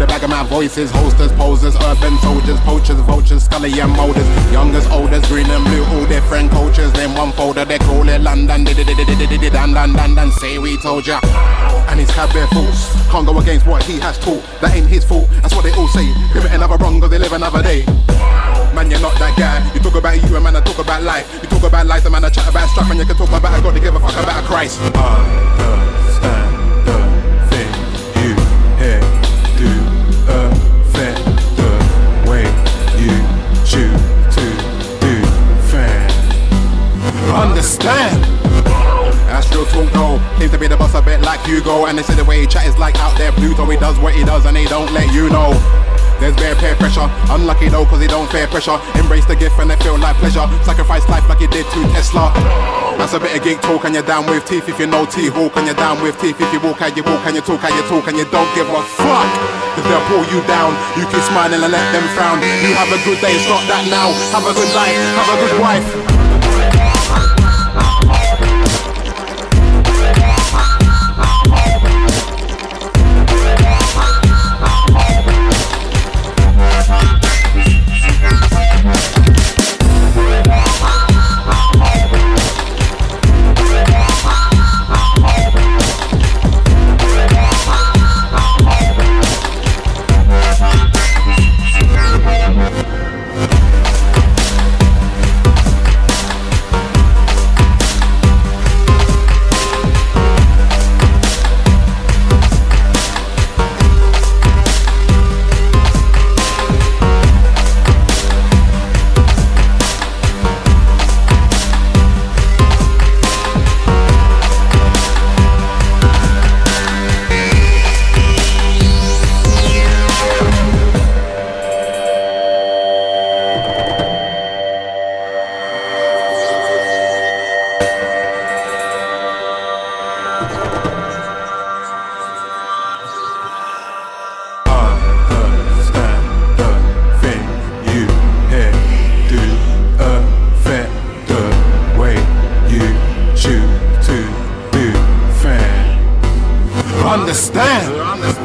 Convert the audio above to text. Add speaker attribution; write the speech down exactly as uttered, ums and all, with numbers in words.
Speaker 1: the bag of my voices, hosters, posers, urban soldiers, poachers, vultures, scully and molders, youngers, olders, green and blue, all different cultures. Then one folder, they call it London, dan dan dan dan, say we told ya. And his cab bare fools, can't go against what he has taught. That ain't his fault, that's what they all say. Commit another wrong, cause they live another day. Man, you're not that guy. You talk about you, and man, I talk about life. You talk about life, and man, I chat about strap, and you can talk about God to give a fuck about Christ. Understand the thing you hear, do affect the way you choose to do things. Understand? That's real talk though. Seems to be the boss a bit like Hugo, and they say the way he chat is like out there Pluto. He does what he does, and he don't let you know. There's bare peer pressure, unlucky though cause he don't fear pressure. Embrace the gift and they feel like pleasure. Sacrifice life like he did to Tesla. That's a bit of geek talk and you're down with teeth. If you know T-Hawk and you're down with teeth. If you walk how you walk and you talk how you talk and you don't give a fuck, cause they'll pull you down. You keep smiling and let them frown. You have a good day, stop that now. Have a good life, have a good wife. Understand?